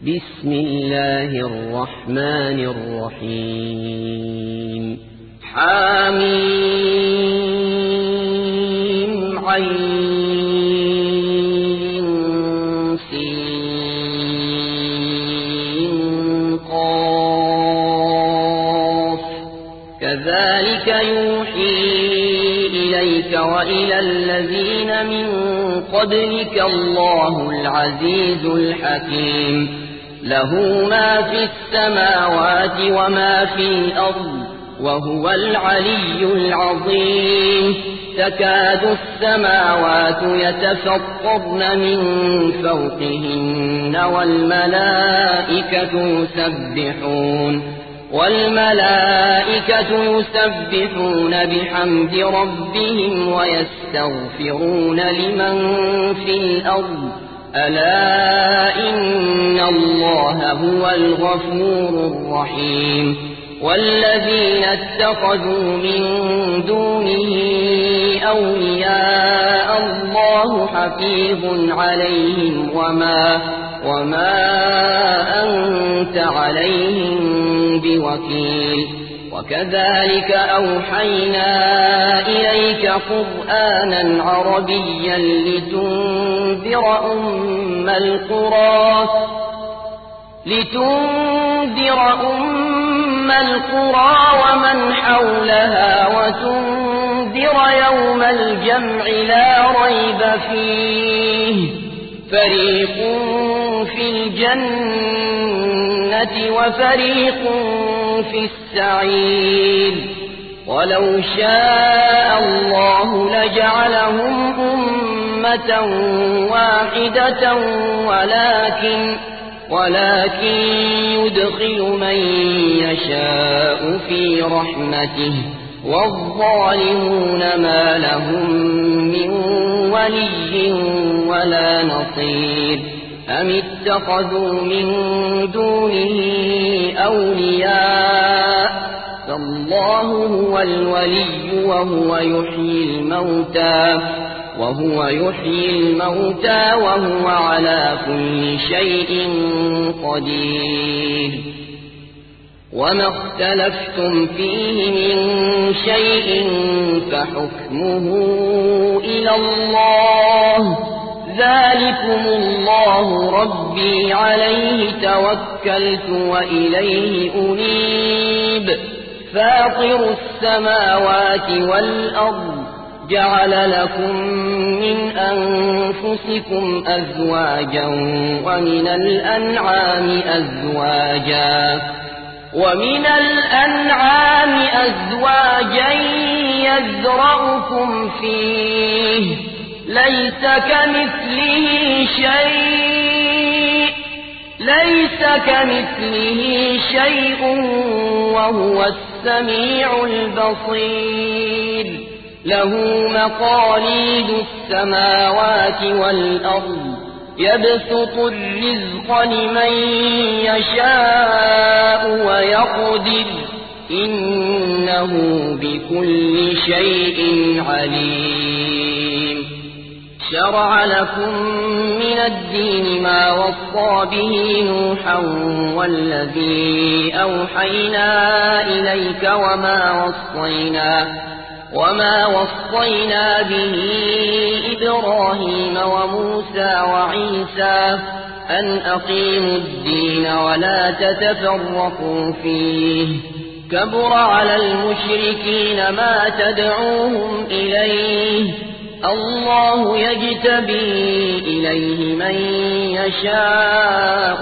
بسم الله الرحمن الرحيم حميم عين سين قاف كذلك يوحي إليك وإلى الذين من قبلك الله العزيز الحكيم له ما في السماوات وما في الأرض وهو العلي العظيم تكاد السماوات يتفطرن من فوقهن والملائكة يسبحون بحمد ربهم ويستغفرون لمن في الأرض ألا إن الله هو الغفور الرحيم والذين اتخذوا من دونه أولياء الله حفيظ عليهم وما أنت عليهم بوكيل وكذلك أوحينا إليك قرآنا عربيا لتنذر أم القرى ومن حولها وتنذر يوم الجمع لا ريب فيه فريق في الجنة وفريق في السعير ولو شاء الله لجعلهم أمة واحدة ولكن يدخل من يشاء في رحمته والظالمون ما لهم من ولي ولا نصير أم اتخذوا من دونه أولياء فالله هو الولي وهو يحيي الموتى وهو على كل شيء قدير وما اختلفتم فيه من شيء فحكمه إلى الله ذلكم الله ربي عليه توكلت وإليه أنيب فاطر السماوات والأرض جعل لكم من أنفسكم أزواجا ومن الأنعام أزواجا يذرأكم فيه ليس كمثله شيء وهو السميع البصير له مقاليد السماوات والأرض يبسط الرزق لمن يشاء ويقدر إنه بكل شيء عليم شرع لكم من الدين ما وصى به نوحا والذي أوحينا إليك وما وصينا به إبراهيم وموسى وعيسى أن أقيموا الدين ولا تتفرقوا فيه كبر على المشركين ما تدعوهم إليه الله يجتبي إليه من يشاء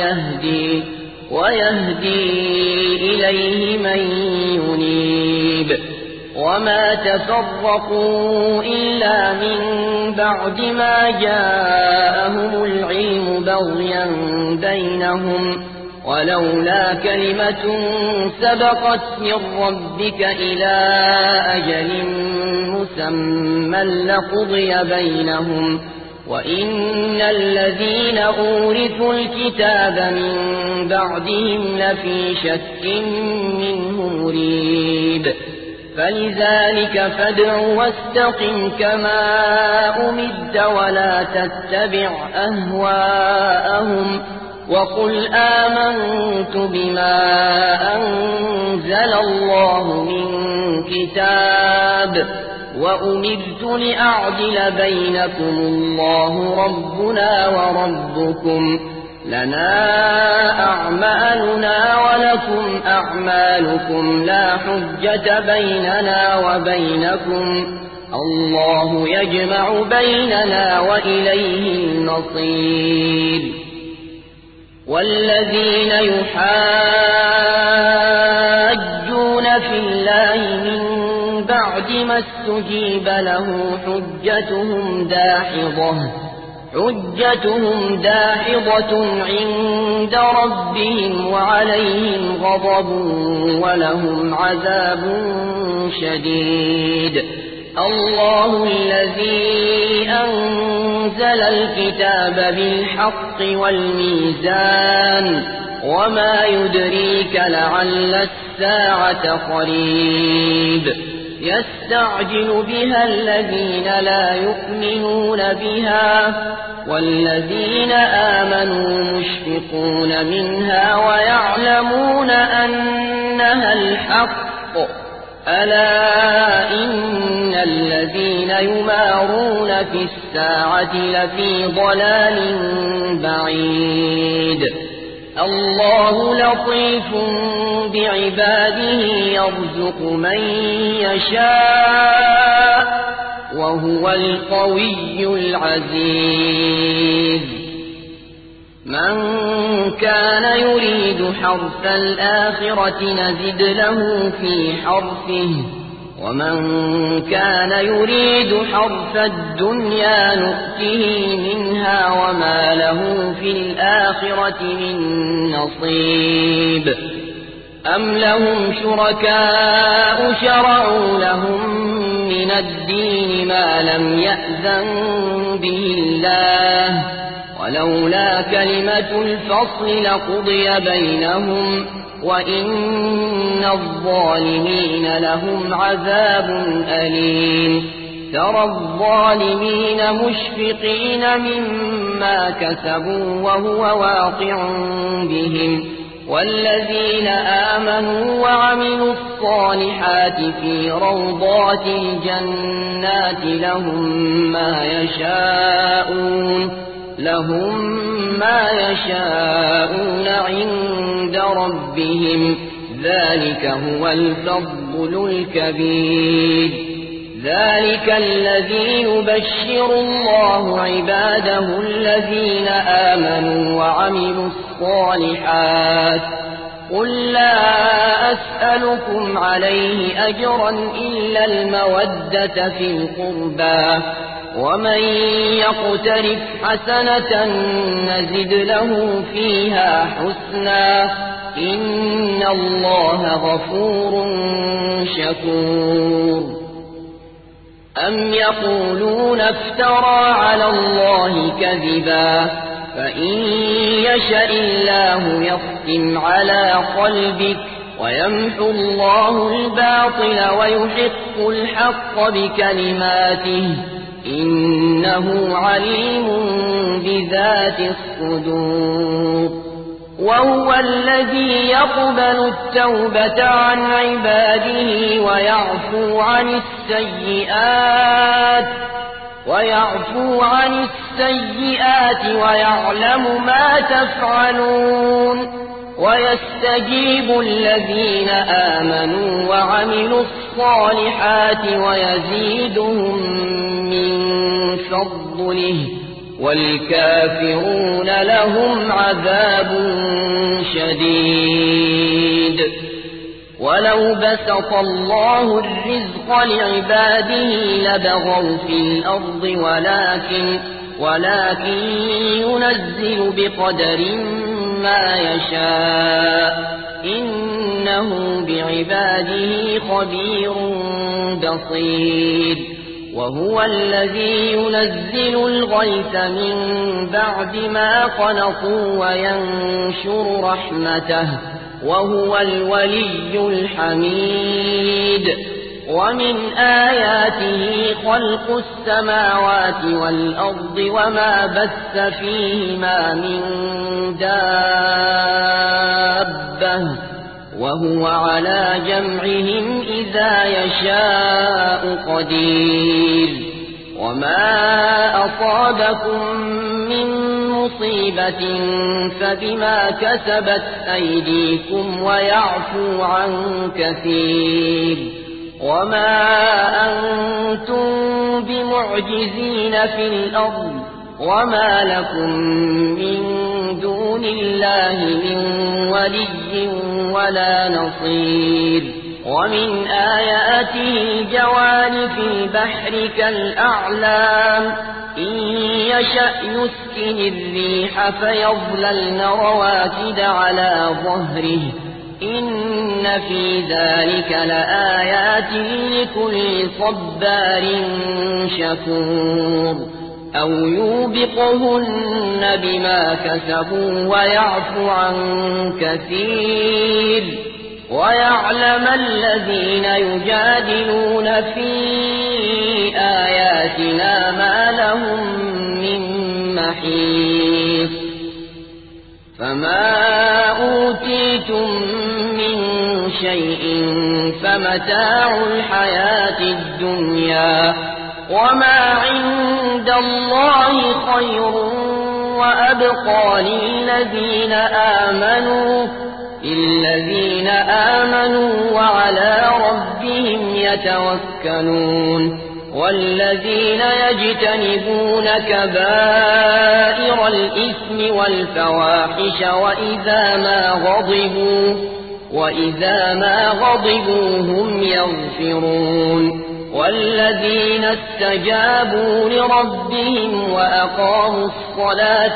ويهدي إليه من ينيب وما تفرقوا إلا من بعد ما جاءهم العلم بغيا بينهم ولولا كلمة سبقت من ربك إلى أجل مسمى لقضي بينهم وإن الذين أورثوا الكتاب من بعدهم لفي شك منه مريب فلذلك فادع واستقم كما أمرت ولا تتبع أهواءهم وقل آمنت بما أنزل الله من كتاب وأمرت لأعدل بينكم الله ربنا وربكم لنا أعمالنا ولكم أعمالكم لا حجة بيننا وبينكم الله يجمع بيننا وإليه المصير والذين يحاجون في الله من بعد ما استجيب له حجتهم داحضة عند ربهم وعليهم غضب ولهم عذاب شديد الله الذي أنزل الكتاب بالحق والميزان وما يدريك لعل الساعة قريب يستعجل بها الذين لا يؤمنون بها والذين آمنوا مشفقون منها ويعلمون أنها الحق ألا إن الذين يمارون في الساعة لفي ضلال بعيد الله لطيف بعباده يرزق من يشاء وهو القوي العزيز من كان يريد حرث الآخرة نزد له في حرثه ومن كان يريد حرث الدنيا نؤته منها وما له في الآخرة من نصيب أم لهم شركاء شرعوا لهم من الدين ما لم يأذن به الله ولولا كلمة الفصل لقضي بينهم وإن الظالمين لهم عذاب أليم ترى الظالمين مشفقين مما كسبوا وهو واقع بهم والذين آمنوا وعملوا الصالحات في روضات الجنات لهم ما يشاءون عند ربهم ذلك هو الفضل الكبير ذلك الذي يبشر الله عباده الذين آمنوا وعملوا الصالحات قل لا أسألكم عليه أجرا إلا المودة في القربى ومن يقترف حسنة نزد له فيها حسنا إن الله غفور شكور أم يقولون افترى على الله كذبا فإن يشأ الله يختم على قلبك ويمحو الله الباطل ويحق الحق بكلماته إنه عليم بذات الصدور وهو الذي يقبل التوبة عن عباده ويعفو عن السيئات ويعلم ما تفعلون ويستجيب الذين آمنوا وعملوا الصالحات ويزيدهم من فضله والكافرون لهم عذاب شديد ولو بسط الله الرزق لعباده لبغوا في الأرض ولكن ينزل بقدر ما يشاء إنه بعباده خبير بصير وهو الذي ينزل الغيث من بعد ما قنطوا وينشر رحمته وهو الولي الحميد ومن آياته خلق السماوات والأرض وما بث فيهما من دابة وهو على جمعهم إذا يشاء قدير وما أصابكم من مصيبة فبما كسبت أيديكم ويعفو عن كثير وما أنتم بمعجزين في الأرض وما لكم من دون الله من ولي ولا نصير ومن آياته الجوار في البحر كالأعلام إن يشأ يسكن الريح فيظللن رواكد على ظهره إن في ذلك لآيات لكل صبار شكور أو يوبقهن بما كسبوا ويعفو عن كثير ويعلم الذين يجادلون في آياتنا ما لهم من محيص فما أوتيتم من شيء فمتاع الحياة الدنيا وما عند الله خير وأبقى للذين آمنوا وعلى ربهم يتوكلون والذين يجتنبون كبائر الإثم والفواحش وإذا ما غضبوا هم يغفرون والذين استجابوا لربهم وأقاموا الصلاة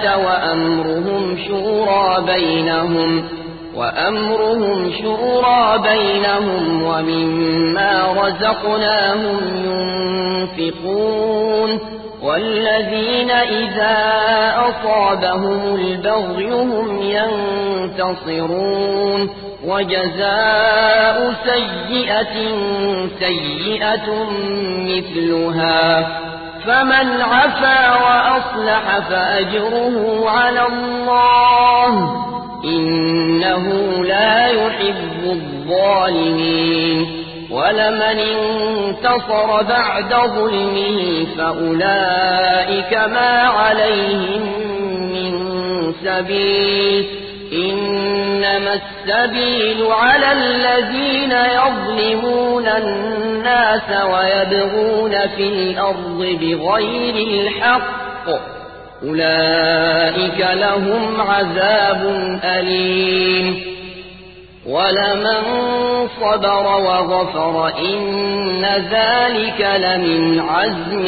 وأمرهم شورى بينهم ومما رزقناهم ينفقون والذين إذا أصابهم البغي هم ينتصرون وجزاء سيئة مثلها فمن عفا وأصلح فأجره على الله إنه لا يحب الظالمين ولمن انتصر بعد ظلمه فأولئك ما عليهم من سبيل إنما السبيل على الذين يظلمون الناس ويبغون في الأرض بغير الحق أولئك لهم عذاب أليم ولمن صبر وغفر إن ذلك لمن عزم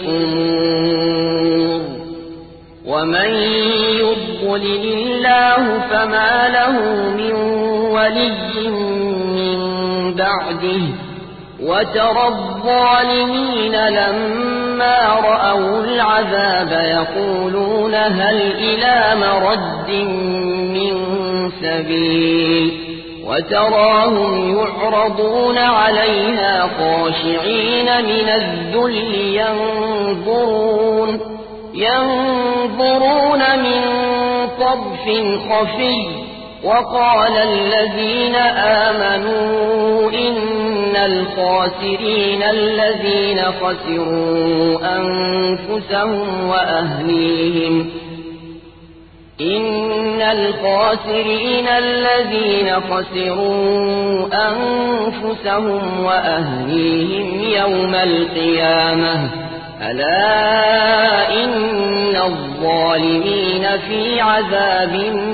الأمور ومن يضلل الله فما له من ولي من بعده وترى الظالمين لما رأوا العذاب يقولون هل إلى مرد من سبيل وتراهم يعرضون عليها خاشعين من الذل ينظرون من طرف خفي وقال الذين آمنوا إن الخاسرين الذين خسروا أنفسهم وأهليهم يوم القيامة ألا إن الظالمين في عذاب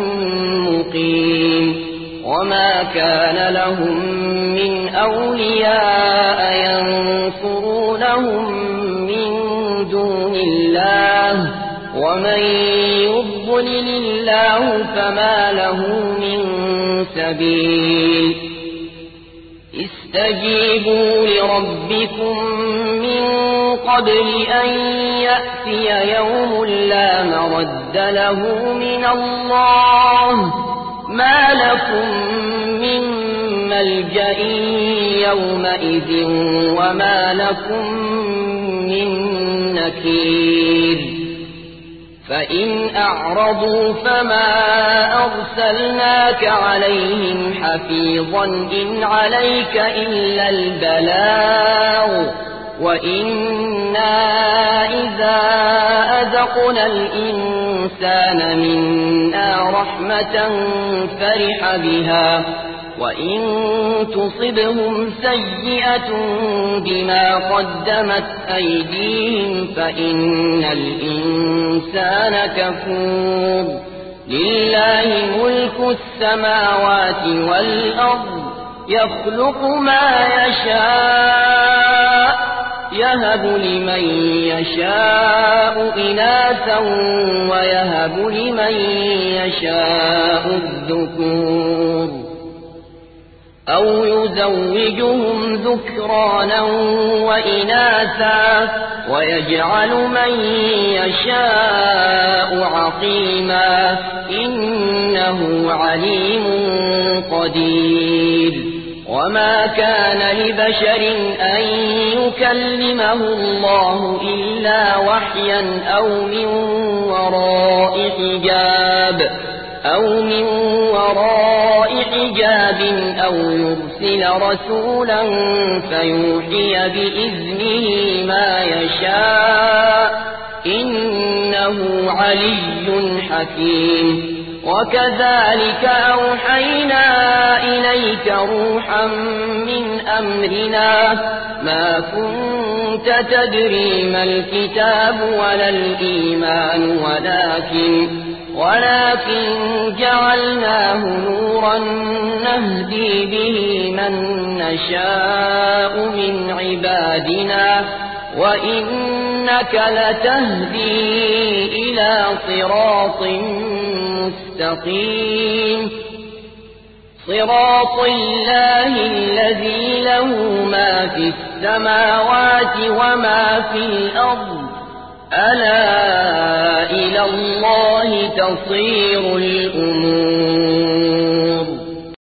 مقيم وما كان لهم من أولياء ينصرونهم من دون الله ومن يضلل الله فما له من سبيل استجيبوا لربكم من قبل أن يأتي يوم لا مرد له من الله ما لكم من ملجأ يومئذ وما لكم من نكير فإن أعرضوا فما أرسلناك عليهم حفيظا إن عليك إلا البلاغ وإنا إذا أذقنا الإنسان منا رحمة فرح بها وإن تصبهم سيئة بما قدمت أيديهم فإن الإنسان كفور لله ملك السماوات والأرض يخلق ما يشاء يهب لمن يشاء إناثا ويهب لمن يشاء الذكور أو يزوجهم ذكرانا وإناثا ويجعل من يشاء عقيما إنه عليم قدير وما كان لبشر أن يكلمه الله إلا وحيا أو من وراء حجاب أو يرسل رسولا فيوحي بإذنه ما يشاء إنه علي حكيم وكذلك أوحينا إليك روحا من أمرنا ما كنت تدري ما الكتاب ولا الإيمان ولكن جعلناه نورا نهدي به من نشاء من عبادنا وإنك لتهدي إلى صراط مستقيم صراط الله الذي له ما في السماوات وما في الأرض ألا إلى الله تصير الأمور